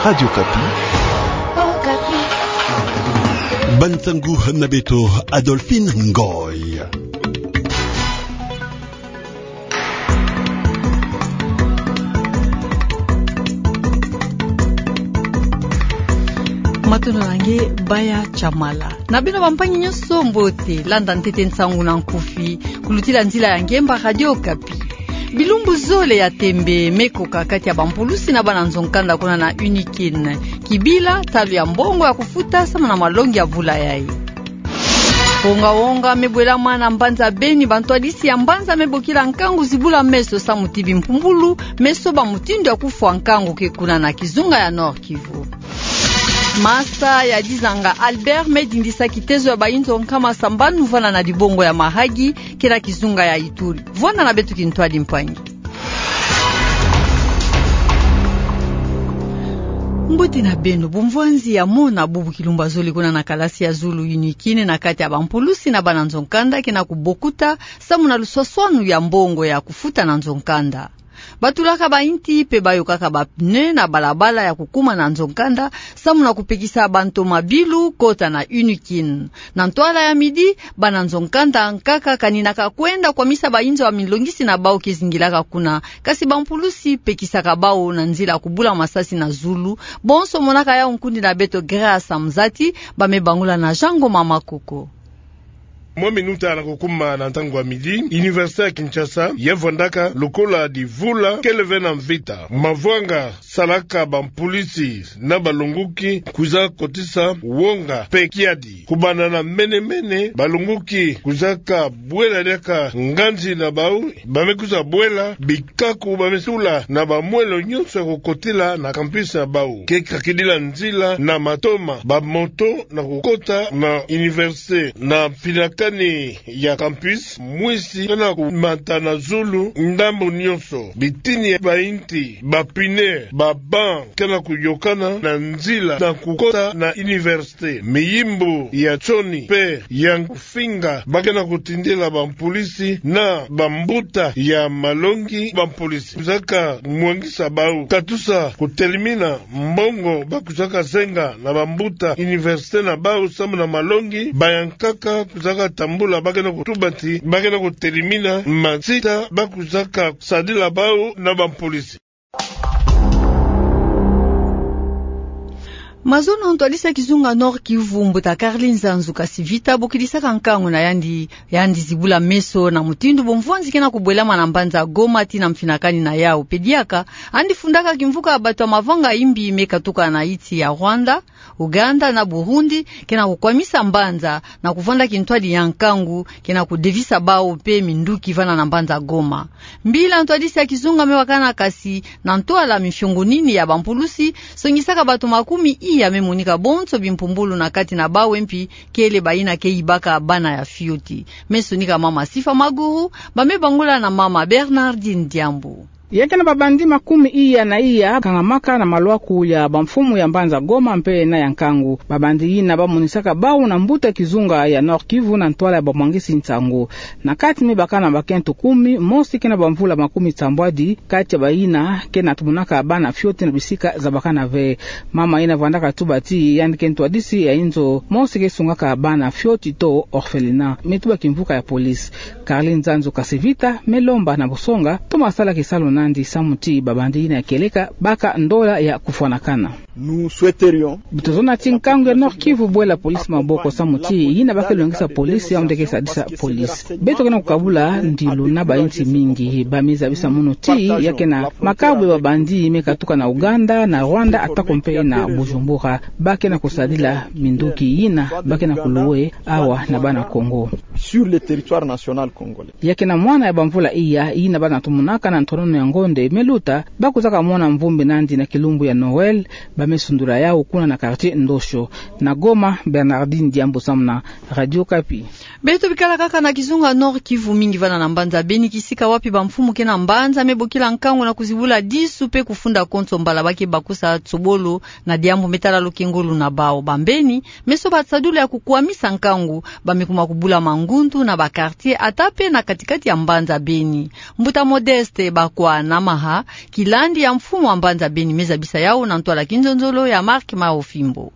Radio Kapi. Oh, Kapi. Bantangu Nabeto Adolphine Ngoy. Matono nange baya chamala na bino bampanyi nyonso mbote landa ntete nsangu na nkufi kulutila nzila ya ngemba Radio Kapi. Bilumbu zole ya tembe mekoka kati ya bampulusi na bana nzonkanda kuna na Unikin Kibila talu ya mbongo ya kufuta sama na malongi ya vula yai. Onga mebwela mwana mbanza Beni bantwadisi ya mbanza mebokila nkangu zibula meso sa mutibi mpumbulu meso ba mutindo ya kufu nkangu ke kuna na Kizunga ya Nord Kivu. Masa ya Dizanga Albert medindisa kitezo ya bainzo nkama sambanu vana na dibongo ya Mahagi kila Kizunga ya Ituri. Vona na betu kintwadi mpangi. Mbote na beno bumvanzi ya mona bubu kilumba zoli kuna na kalasi ya Zulu Unikine na kati ya bampulusi na bana nzonkanda kina kubokuta samu na lusoswanu ya mbongo ya kufuta na nzonkanda. Batulaka bainti pe bayokaka bapne na balabala ya kukuma na nzonkanda samu na kupekisa banto mabilu kota na Unikin. Na ntwala ya midi bana nzonkanda nkaka kaninaka kwenda kwa misa bainzo wa milongisi na bao kezingilaka kuna kasi bampulusi pekisaka bao na nzila kubula masasi na Zulu bonso monaka ya unkundi na beto Grasa Mzati bamebangula na Jango Mama Koko. Mwa minuta na kukuma na ntangu wa midi, Universite ya Kinshasa, yevondaka lokola di vula keleve na mvita. Mavwanga salaka bampolisi na balunguki kuza kotisa wonga pe kiadi. Kubana na mene balunguki kuzaka bwela deka nganzi na bau, bamekuza bwela, bikaku bamesula na bamwelo nyonso ya kukotila na kampisi na bau. Keka kidila nzila na matoma, bamoto na kukota na Universite na pinaka ya campus mwisi kana kumata na Zulu ndambo nyonso bitini bainti bapine baban kana kuyokana na nzila na kukota na universite miyimbo ya choni pe ya kufinga bakena kutindela bampolisi na bambuta ya malongi bampolisi kuzaka mwangisa bau katusa kutelimina mbongo bakuzaka zenga na bambuta universite na bau samu na malongi bayankaka kuzaka tambula bakena kutubati bakena kutelimina masita bakuzaka sadila bao na bampolisi. Mazono ntwalisa Kizunga Nord Kivu mbuta Karlin Zanzu kasivita bokilisa kankangu na yandi zibula meso na mutindu bomvuanzi kena kubwela manambanza Goma tina mfinakani na yao pediaka andi fundaka kimvuka abatwa mavanga imbi mekatuka na iti ya Rwanda, Uganda na Burundi kena kukwamisa mbanza na kuvanda kintwadi ya nkangu kena kudevisa bao pe minduki vana na mbanza Goma. Mbila ntwalisa Kizunga mewakana kasi na ntoala mifyongo nini ya bampulusi songisaka batu makumi ya memonika bonso bimpumbulu na kati na bawe mpi kele baina keibaka bana ya fiuti. Mesonika mama Sifa Maguru bamebangula na mama Bernardine Diambu. Yake na babandi makumi iya na iya kangamaka na malwaku ya bamfumu ya mbanza Goma mpe na yankangu. Babandi ina bamunisaka bau na mbuta Kizunga ya Nord Kivu na ntwala ya bamwangisi ntango. Na kati mibaka na bakento 10 mosi kena bamvula makumi tambwadi kati ya baina kena tumunaka bana fyote na bisika za bakana ve. Mama ina vandaka tubati yani kento adisi ya inzo mosi kesungaka bana fyoti to orfelina. Metuba kimvuka ya polisi. Karlin Zanzu kasivita melomba na busonga tumasala kisalo nandi samuti babandi ina keleka baka ndola ya kufuanakana. Nous souhaiterions bitozona tinkangu ya Nord Kivu bwela polisi maboko samuti ina baka longesa polisi ya ndeke sadisa polisi. Beto kana kukabula ndilu na bainti mingi bamiza bisa munuti yake na makabwe babandi mekatuka na Uganda na Rwanda atakompe na Bujumbura bake na kusadila minduki ina bake na kuluwe awa na bana Kongo sur le territoire national congolais. Yake na mwana ya bamvula ina bana tumunaka na ntorono ya ngonde meluta bakuzaka mwana mvumbi nandi na kilumbu ya Noel bamesundura yao kuna na quartier Ndosho na Goma. Bernardine Diambo samna Radio Kapi. Beto bikala kaka na Kizunga Nord Kivu mingi vana na mbanza Beni kisika wapi bamfumu kena mbanza mebokila nkangu na kuzibula disu pe kufunda konto mbala baki bakusa tsobolo na Diambo metala lokengolu na bao bambeni meso batsadula ya kukuamisa nkangu bamekuma kubula mangundu na bakartier atape na katikati ya mbanza Beni. Mbuta Modeste bakwa na maha kilandi ya mfumu wa mbanza Beni meza bisa yao na ntwala kinzo Ndonzolo ya Mark Maofimbo.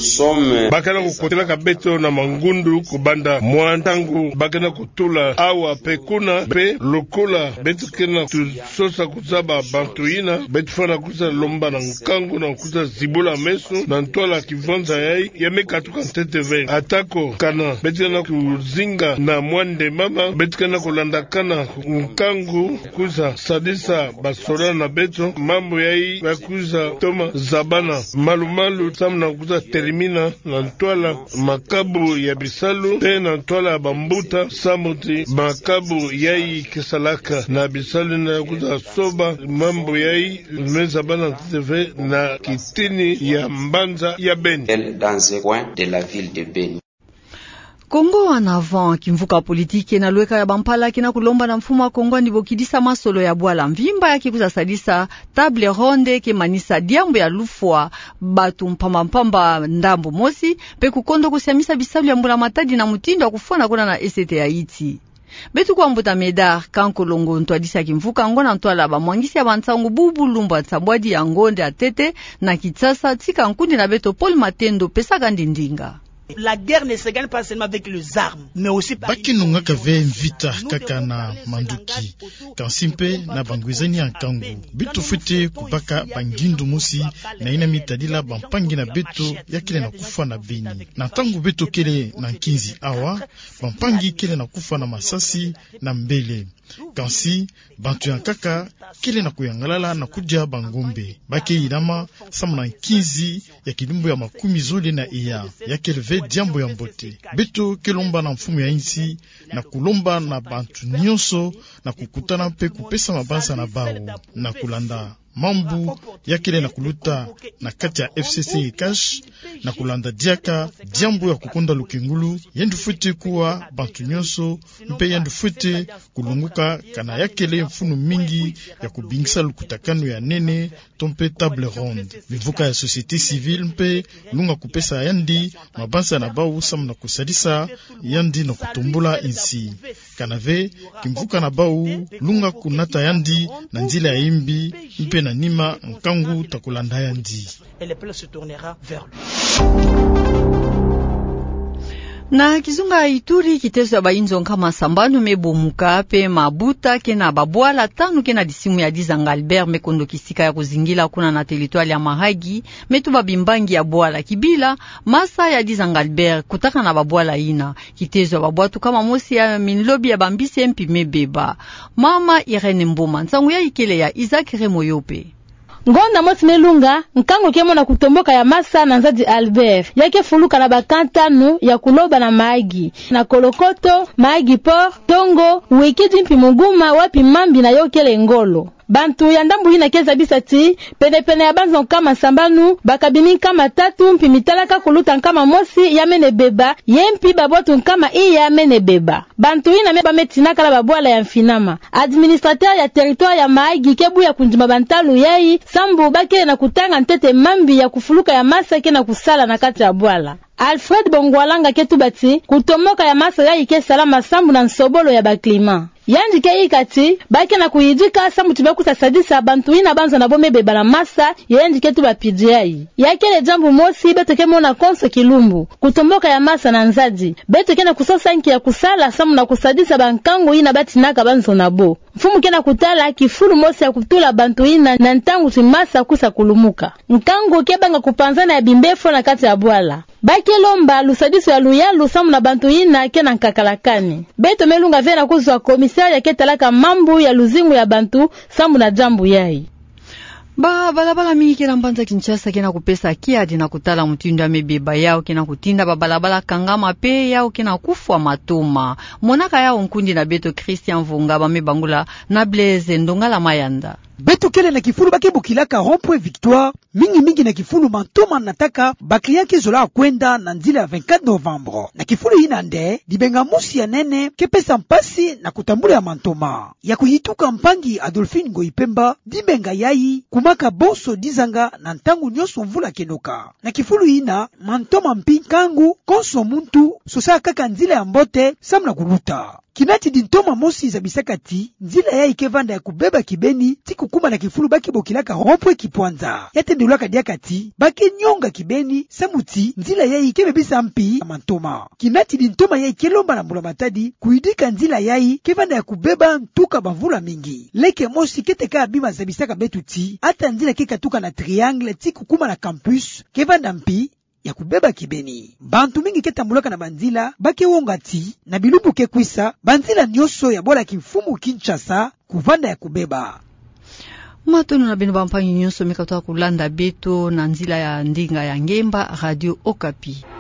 Bakana kukotelaka beto na mangundu kubanda mwantangu bakana kutula awa pekuna pe lokola betu kena tusosa kuzaba bantuina betu fana kuza lomba na nkangu na kuza zibula meso na ntwala kivonza yai yameka tuka ntete atako kana betu kena kuzinga na mwande mama betu kena kulandakana nkangu kuza sadisa basola na beto mambo yai bakuza toma zabana malumalu samna kuza terimina na ntwala makabu ya bisalu pe na ntwala ya bambuta samuti makabu yai kisalaka na bisalu na kuza soba mambo yai meza bana TV na kitini ya Mbanza ya Beni dans un coin de la ville de Beni. Kongo en avant kimvuka politike na lweka ya bampala kina kulomba na mfumo wa Kongo ndibo kidisa masolo ya bwala mvimba ya kikuza sadisa table ronde ke manisa diambo ya lufwa batu mpamba ndambo mosi pe kukondo kusiamisa bisalu ya mbula matadi na mutindo wa kufona kuna na esete ya iti. Betu kwa mbuta medar kanko longo ntwadisa kimvuka ngona ntwala ba mwangisi ya bantangu bubu lumba tsabwadi ya ngonde atete na kitsasa tika nkundi na beto Paul Matendo pesa gandindinga. La guerre ne se gagne pas seulement avec les armes, mais aussi par Bakinunga kave vita kaka na manduki kansimpe na bangwezani ya nkangu bitu fute kupaka bangindu musi na ina mitadila bampangi na beto ya kile na kufa na Beni na tangu beto kele na nkinzi awa bampangi kele na kufa na Masasi na Mbele kansi bantu ya kaka kile na kuyangalala na kuja bangombe bake inama samna nkinzi ya kidumbu ya makumi zole na iya ya keleve diambo ya mbote beto kelomba na mfumu ya insi na kulomba na bantu nyonso na kukutana pe kupesa mabansa na bao na kulanda mambu ya kile na kuluta na kati ya FCC cash na kulanda diaka diambo ya kukonda lukengulu yendu fute kuwa bantu nyonso mpe yendu fute kulunguka kana ya kele mfunu mingi ya kubingisa lukutakano ya nene tompe table ronde mivuka ya société civile mpe lunga kupesa yandi mabansa na bau samna kusadisa yandi na kutumbula insi kanave kimvuka na bau lunga kunata yandi na njila ya imbi mpe na nima nkangu takulanda yandi et le peuple se tournera vers lui. Na kizunga Ituri kitezo ya bainzo kama sambanu mebomuka pe mabuta kena babwala tanu kena disimu ya Dizanga Albert mekondo kisika ya kuzingila kuna na teritwali ya Mahagi metu babimbangi ya bwala kibila masa ya Dizanga Albert kutaka na babwala ina kitezo ya babwatu kama mosi ya minlobi ya bambisi mpi mebeba mama Irene Mboma nsangu ya ikele ya Isaac Remoyope. Ngonda moti melunga, nkango kemo na kutomboka ya masa na nzadi Albert. Yake fuluka na bakantanu ya kuloba na maagi. Na kolokoto, maagi por, tongo, uwekidi mpi muguma wapi mambi na yokele ngolo. Bantu ya ndambu hina keza bisati, pene ya banzo kama sambanu, bakabini kama tatu mpi mitalaka kuluta kama mosi ya mene beba, yempi babotu kama iya mene beba. Bantu hina meba metinaka la babwala ya mfinama. Administrateur ya territoire ya maagi kebu ya kunjima bantalu yai, sambu bake na kutanga ntete mambi ya kufuluka ya masa ke na kusala na kati ya bwala. Alfred Bongwalanga ketubati, kutomoka ya masa ya ike salama sambu na nsobolo ya baklima. Yanji ke ikati, bake na kuyijika sambu tibakusa sadisa bantu ina banzo na bome beba na masa, yanji ke tubapidiyai. Yakele jambu mosi, beto ke mona konso kilumbu, kutomoka ya masa na nzadi, beto ke na kusosa nki ya kusala sambu na kusadisa bankangu ina bati naka banzo na bo. Mfumu ke na kutala kifuru mosi ya kutula bantu ina na ntangu timasa kusa kulumuka. Nkangu ke banga kupanzana ya bimbefo na kati ya bwala. Bake lomba lusadiso ya luyalu samu na bantu ina ke na nkakalakani. Beto melunga vena kuzwa komisari ya ketalaka mambu ya luzingu ya bantu samu na jambu yai. Balabala mingi kena Mbanza Kinshasa kena kupesa kiadi na kutala mutindo ya mebeba yao kena kutinda balabala kangama pe yao kena kufwa matoma. Monaka yao nkundi na beto Christian Vunga bamebangula na Blaise Ndongala Mayanda. Beto kele na kifulu bake bukilaka rompwe Victoire mingi na kifulu mantoma nataka baklia kezola kwenda na nzila ya 24 Novembre na kifulu ina nde dibenga musi ya nene kepesa mpasi na kutambula ya mantoma ya kuyituka mpangi Adolphine Ngoipemba dibenga yai kumaka bonso Dizanga na ntangu nyoso mvula kenoka na kifulu ina mantoma mpinkangu konso muntu sosa kaka nzila ya mbote samna kuluta kinati dintoma mosi za bisakati nzila ya ikevanda ya kubeba kibeni tikukuma na kifulu baki bokilaka rompwe kipwanza yatendulaka diakati baki nyonga kibeni samuti nzila ya ikebe bisa mpi amantoma kinati dintoma ya ikelomba na mbula matadi kuidika nzila ya ikevanda ya kubeba ntuka bavula mingi leke mosi keteka abima za bisaka betuti ata nzila kekatuka na triangle tikukuma na campus kevanda mpi ya kubeba kibeni bantu mingi ketambulaka na banzila bake wongati na bilumbu kekwisa banzila nyoso ya bola kimfumu Kinshasa kuvanda ya kubeba matono na bino bampanyi nyonso mekatoa kulanda beto na nzila ya ndinga ya ngemba Radio Okapi.